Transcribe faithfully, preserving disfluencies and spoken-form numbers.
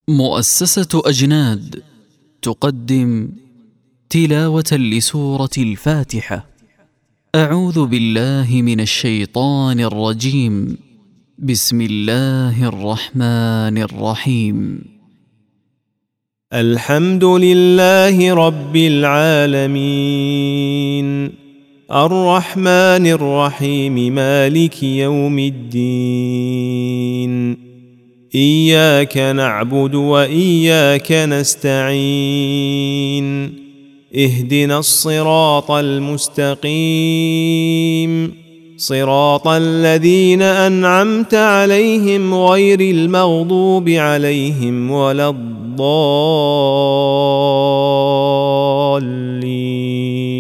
مؤسسة أجناد تقدم تلاوة لسورة الفاتحة. أعوذ بالله من الشيطان الرجيم. بسم الله الرحمن الرحيم. الحمد لله رب العالمين، الرحمن الرحيم، مالك يوم الدين. إياك نعبد وإياك نستعين، اهدنا الصراط المستقيم، صراط الذين أنعمت عليهم غير المغضوب عليهم ولا الضالين.